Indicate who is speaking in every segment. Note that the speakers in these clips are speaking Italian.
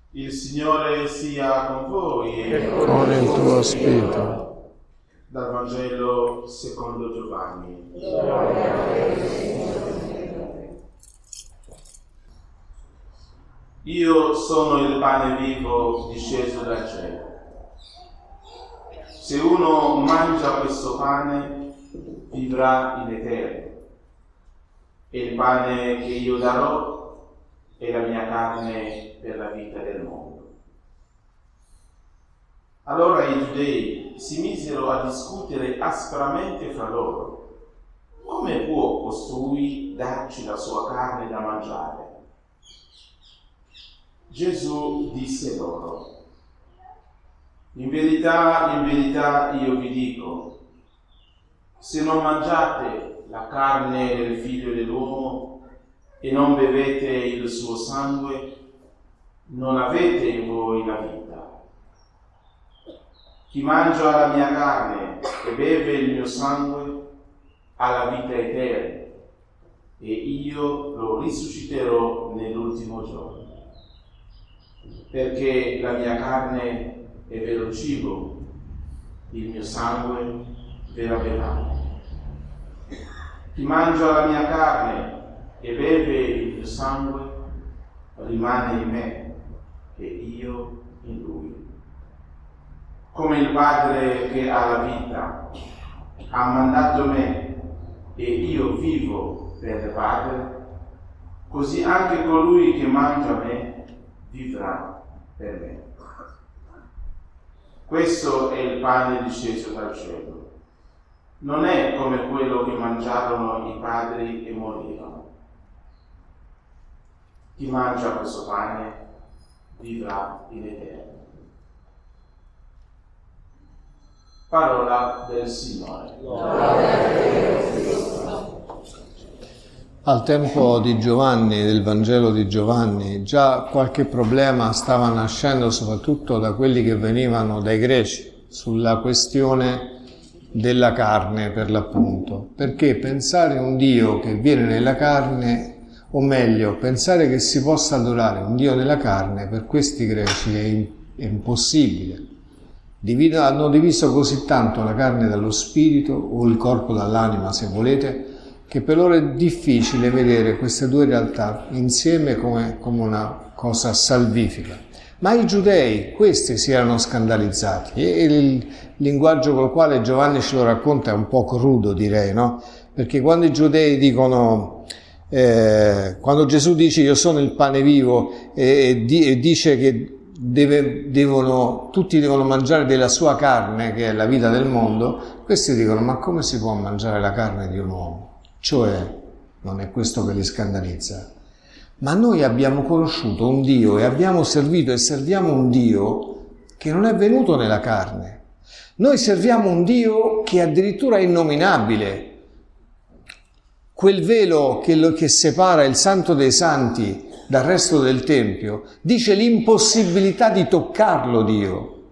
Speaker 1: Il Signore sia con voi
Speaker 2: e con il tuo spirito.
Speaker 1: Dal Vangelo secondo Giovanni. Io sono il pane vivo disceso dal cielo. Se uno mangia questo pane, vivrà in eterno. E il pane che io darò è la mia carne per la vita del mondo. Allora i giudei si misero a discutere aspramente fra loro. Come può costui darci la sua carne da mangiare? Gesù disse loro: in verità io vi dico, se non mangiate la carne del Figlio dell'uomo e non bevete il suo sangue, non avete in voi la vita. Chi mangia la mia carne e beve il mio sangue ha la vita eterna, e io lo risusciterò nell'ultimo giorno. Perché la mia carne è vero cibo, il mio sangue vera bevanda. Chi mangia la mia carne e beve il mio sangue rimane in me e io in lui. Come il Padre che ha la vita ha mandato me e io vivo per il Padre, così anche colui che mangia me vivrà per me. Questo è il pane disceso dal cielo. Non è come quello che mangiarono i padri e morirono. Chi mangia questo pane vivrà in eterno. Parola del Signore.
Speaker 2: Al tempo di Giovanni, del Vangelo di Giovanni, già qualche problema stava nascendo soprattutto da quelli che venivano dai greci sulla questione della carne, per l'appunto. Perché pensare a un Dio che viene nella carne, o meglio, pensare che si possa adorare un Dio nella carne, per questi greci è impossibile. Hanno diviso così tanto la carne dallo spirito, o il corpo dall'anima se volete, che per loro è difficile vedere queste due realtà insieme come una cosa salvifica. Ma i giudei, questi si erano scandalizzati, e il linguaggio col quale Giovanni ce lo racconta è un po' crudo, direi, no? Perché quando i giudei dicono, quando Gesù dice io sono il pane vivo e dice che tutti devono mangiare della sua carne, che è la vita del mondo, questi dicono: ma come si può mangiare la carne di un uomo? Cioè, non è questo che li scandalizza. Ma noi abbiamo conosciuto un Dio e abbiamo servito e serviamo un Dio che non è venuto nella carne. Noi serviamo un Dio che addirittura è innominabile. Quel velo che separa il Santo dei Santi dal resto del Tempio dice l'impossibilità di toccarlo Dio.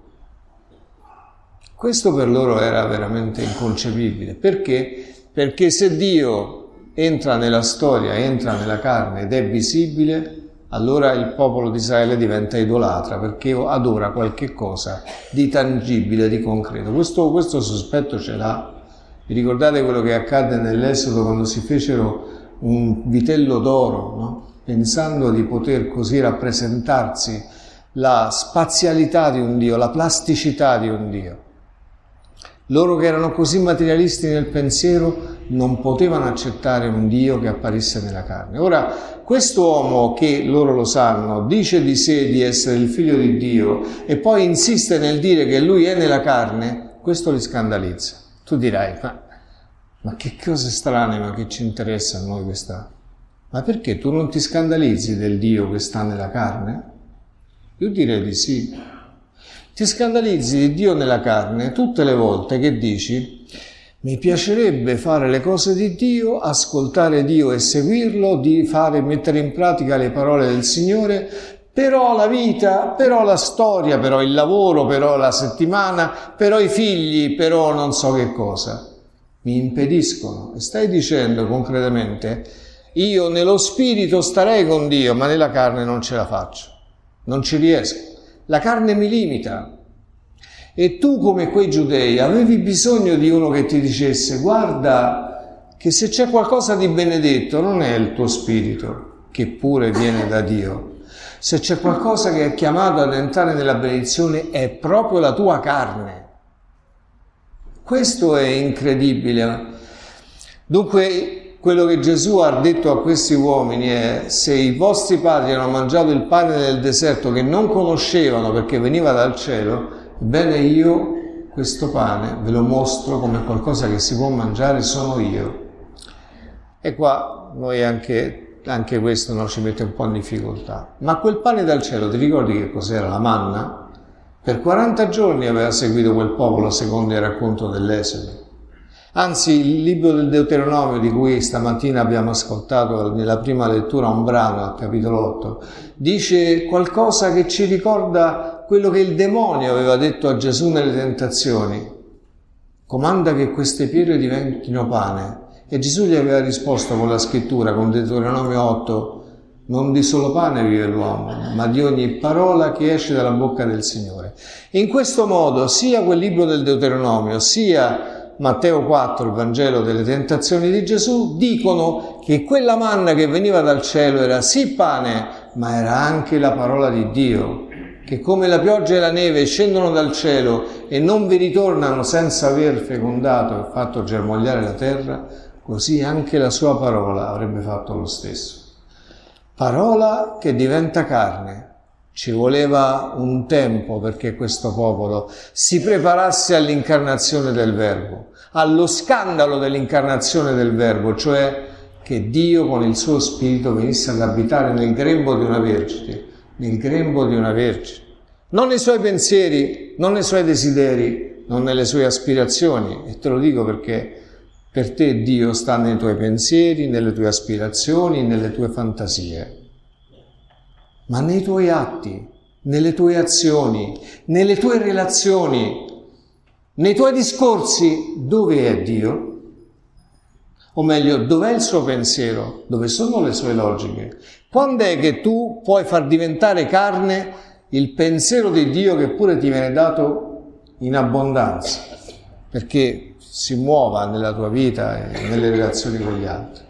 Speaker 2: Questo per loro era veramente inconcepibile. Perché? Perché se Dio entra nella storia, entra nella carne ed è visibile, allora il popolo di Israele diventa idolatra, perché adora qualche cosa di tangibile, di concreto. Questo sospetto ce l'ha. Vi ricordate quello che accadde nell'Esodo quando si fecero un vitello d'oro, no? Pensando di poter così rappresentarsi la spazialità di un Dio, la plasticità di un Dio. Loro che erano così materialisti nel pensiero non potevano accettare un Dio che apparisse nella carne. Ora, quest'uomo che, loro lo sanno, dice di sé di essere il figlio di Dio e poi insiste nel dire che lui è nella carne, questo li scandalizza. Tu dirai, ma che cose strane, ma che ci interessa a noi questa? Ma perché tu non ti scandalizzi del Dio che sta nella carne? Io direi di sì. Ti scandalizzi di Dio nella carne tutte le volte che dici: mi piacerebbe fare le cose di Dio, ascoltare Dio e seguirlo, mettere in pratica le parole del Signore, però la vita, però la storia, però il lavoro, però la settimana, però i figli, però non so che cosa, mi impediscono. E stai dicendo concretamente: io nello spirito starei con Dio, ma nella carne non ce la faccio. non ci riesco, la carne mi limita. E tu, come quei giudei, avevi bisogno di uno che ti dicesse: guarda che se c'è qualcosa di benedetto non è il tuo spirito, che pure viene da Dio. Se c'è qualcosa che è chiamato ad entrare nella benedizione è proprio la tua carne. Questo è incredibile. Dunque, quello che Gesù ha detto a questi uomini è: se i vostri padri hanno mangiato il pane nel deserto che non conoscevano perché veniva dal cielo, ebbene io questo pane ve lo mostro come qualcosa che si può mangiare, sono io. E qua noi anche questo non ci mette un po' in difficoltà. Ma quel pane dal cielo, ti ricordi che cos'era? La manna? Per 40 giorni aveva seguito quel popolo secondo il racconto dell'Esodo. Anzi, il libro del Deuteronomio, di cui stamattina abbiamo ascoltato nella prima lettura un brano, al capitolo 8, dice qualcosa che ci ricorda quello che il demonio aveva detto a Gesù nelle tentazioni: comanda che queste pietre diventino pane. E Gesù gli aveva risposto con la scrittura, con Deuteronomio 8: non di solo pane vive l'uomo, ma di ogni parola che esce dalla bocca del Signore. E in questo modo sia quel libro del Deuteronomio, sia Matteo 4, il Vangelo delle tentazioni di Gesù, dicono che quella manna che veniva dal cielo era sì pane, ma era anche la parola di Dio, che come la pioggia e la neve scendono dal cielo e non vi ritornano senza aver fecondato e fatto germogliare la terra, così anche la sua parola avrebbe fatto lo stesso. Parola che diventa carne. Ci voleva un tempo perché questo popolo si preparasse all'incarnazione del Verbo, allo scandalo dell'incarnazione del Verbo, cioè che Dio con il suo Spirito venisse ad abitare nel grembo di una vergine, non nei suoi pensieri, non nei suoi desideri, non nelle sue aspirazioni. E te lo dico perché per te Dio sta nei tuoi pensieri, nelle tue aspirazioni, nelle tue fantasie, ma nei tuoi atti, nelle tue azioni, nelle tue relazioni, nei tuoi discorsi. Dove è Dio? O meglio, dov'è il suo pensiero? Dove sono le sue logiche? Quando è che tu puoi far diventare carne il pensiero di Dio che pure ti viene dato in abbondanza, perché si muova nella tua vita e nelle relazioni con gli altri?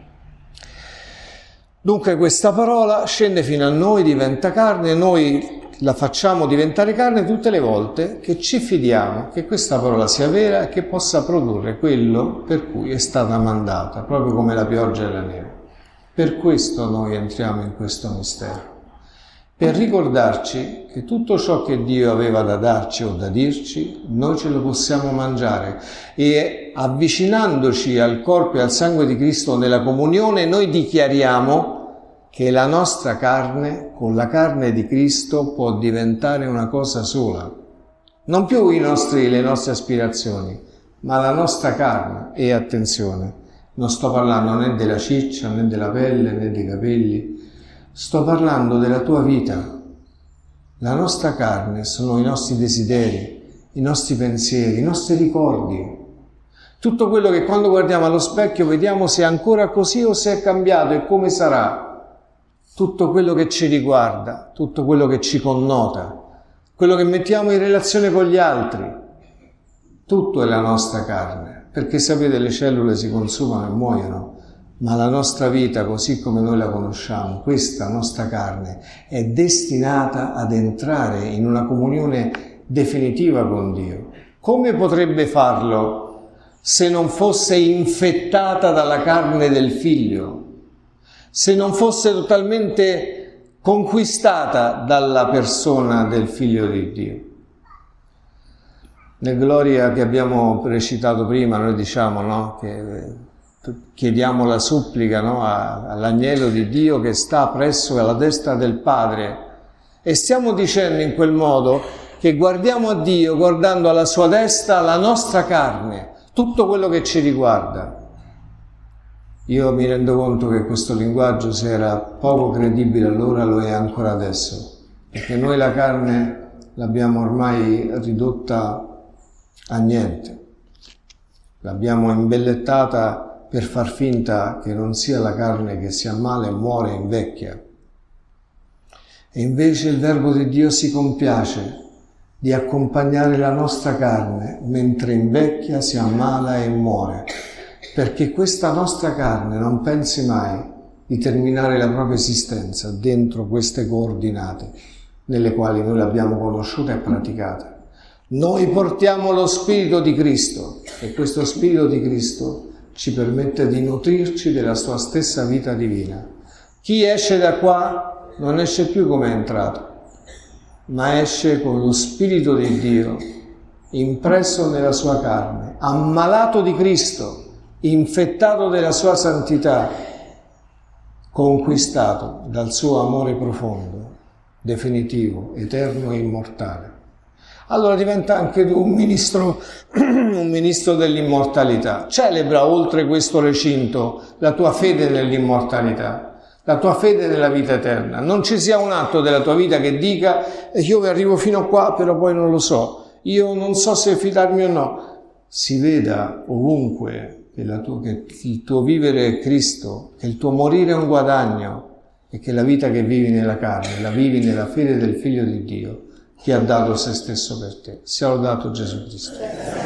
Speaker 2: Dunque questa parola scende fino a noi, diventa carne, e noi la facciamo diventare carne tutte le volte che ci fidiamo che questa parola sia vera e che possa produrre quello per cui è stata mandata, proprio come la pioggia e la neve. Per questo noi entriamo in questo mistero, per ricordarci che tutto ciò che Dio aveva da darci o da dirci, noi ce lo possiamo mangiare, e avvicinandoci al corpo e al sangue di Cristo nella comunione, noi dichiariamo che la nostra carne, con la carne di Cristo, può diventare una cosa sola. Non più le nostre aspirazioni, ma la nostra carne. E attenzione, non sto parlando né della ciccia, né della pelle, né dei capelli. Sto parlando della tua vita. La nostra carne sono i nostri desideri, i nostri pensieri, i nostri ricordi. Tutto quello che quando guardiamo allo specchio vediamo se è ancora così o se è cambiato e come sarà. Tutto quello che ci riguarda, tutto quello che ci connota, quello che mettiamo in relazione con gli altri, tutto è la nostra carne. Perché sapete, le cellule si consumano e muoiono, ma la nostra vita, così come noi la conosciamo, questa nostra carne, è destinata ad entrare in una comunione definitiva con Dio. Come potrebbe farlo se non fosse infettata dalla carne del Figlio? Se non fosse totalmente conquistata dalla persona del Figlio di Dio? Nel Gloria che abbiamo recitato prima, noi diciamo, no, che chiediamo la supplica, no, all'agnello di Dio che sta presso alla destra del Padre, e stiamo dicendo in quel modo che guardiamo a Dio guardando alla sua destra la nostra carne, tutto quello che ci riguarda. Io mi rendo conto che questo linguaggio, se era poco credibile allora, lo è ancora adesso, perché noi la carne l'abbiamo ormai ridotta a niente, l'abbiamo imbellettata per far finta che non sia la carne che si ammala e muore e invecchia. E invece il Verbo di Dio si compiace di accompagnare la nostra carne mentre invecchia, si ammala e muore, perché questa nostra carne non pensi mai di terminare la propria esistenza dentro queste coordinate nelle quali noi l'abbiamo conosciuta e praticata. Noi portiamo lo Spirito di Cristo e questo Spirito di Cristo ci permette di nutrirci della sua stessa vita divina. Chi esce da qua non esce più come è entrato, ma esce con lo Spirito di Dio impresso nella sua carne, ammalato di Cristo, infettato della sua santità, conquistato dal suo amore profondo, definitivo, eterno e immortale. Allora diventa anche tu un ministro dell'immortalità. Celebra oltre questo recinto la tua fede nell'immortalità, la tua fede nella vita eterna. Non ci sia un atto della tua vita che dica io arrivo fino a qua, però poi non lo so, io non so se fidarmi o no. Si veda ovunque che il tuo vivere è Cristo, che il tuo morire è un guadagno e che la vita che vivi nella carne la vivi nella fede del Figlio di Dio che ha dato se stesso per te. Sia lodato Gesù Cristo.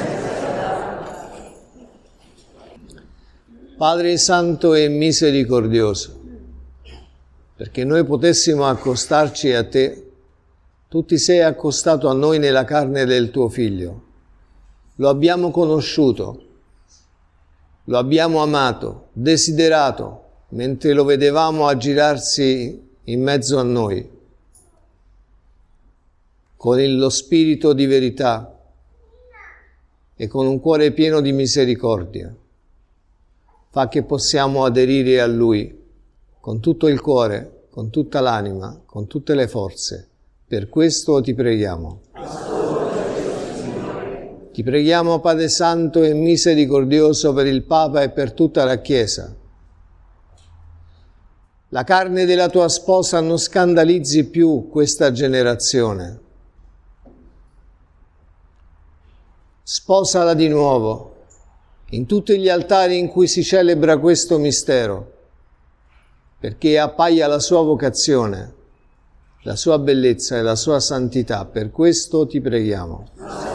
Speaker 2: Padre Santo e misericordioso, perché noi potessimo accostarci a te, tu ti sei accostato a noi nella carne del tuo Figlio. Lo abbiamo conosciuto, lo abbiamo amato, desiderato, mentre lo vedevamo aggirarsi in mezzo a noi, con lo spirito di verità e con un cuore pieno di misericordia. Fa che possiamo aderire a Lui con tutto il cuore, con tutta l'anima, con tutte le forze. Per questo ti preghiamo. Ti preghiamo, Padre Santo e misericordioso, per il Papa e per tutta la Chiesa. La carne della tua sposa non scandalizzi più questa generazione. Sposala di nuovo in tutti gli altari in cui si celebra questo mistero, perché appaia la sua vocazione, la sua bellezza e la sua santità. Per questo ti preghiamo.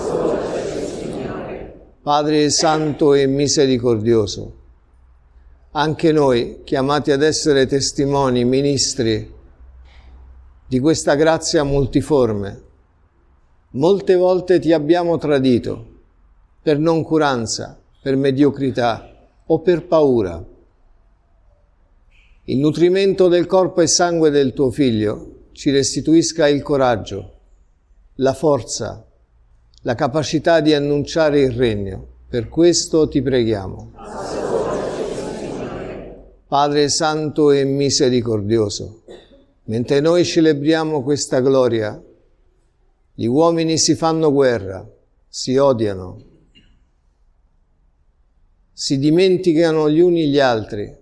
Speaker 2: Padre Santo e misericordioso, anche noi, chiamati ad essere testimoni, ministri di questa grazia multiforme, molte volte ti abbiamo tradito per noncuranza, per mediocrità o per paura. Il nutrimento del corpo e sangue del tuo Figlio ci restituisca il coraggio, la forza, la capacità di annunciare il regno. Per questo ti preghiamo. Padre Santo e misericordioso, mentre noi celebriamo questa gloria, gli uomini si fanno guerra, si odiano, si dimenticano gli uni gli altri,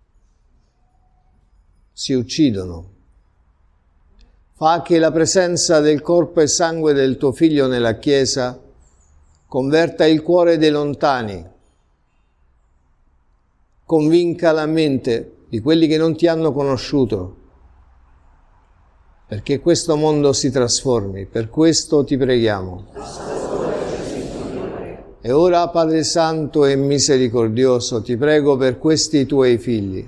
Speaker 2: si uccidono. Fa che la presenza del corpo e sangue del tuo Figlio nella Chiesa converta il cuore dei lontani, convinca la mente di quelli che non ti hanno conosciuto, perché questo mondo si trasformi. Per questo ti preghiamo. E ora, Padre Santo e misericordioso, ti prego per questi tuoi figli.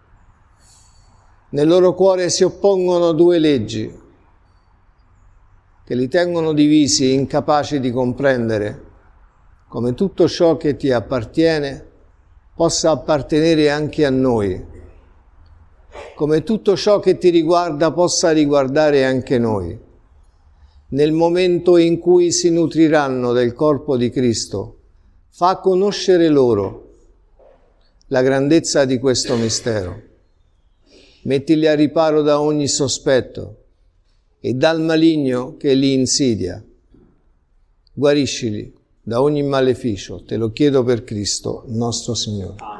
Speaker 2: Nel loro cuore si oppongono due leggi che li tengono divisi, incapaci di comprendere come tutto ciò che ti appartiene possa appartenere anche a noi, come tutto ciò che ti riguarda possa riguardare anche noi. Nel momento in cui si nutriranno del corpo di Cristo, fa conoscere loro la grandezza di questo mistero. Mettili a riparo da ogni sospetto e dal maligno che li insidia. Guariscili da ogni maleficio, te lo chiedo per Cristo nostro Signore.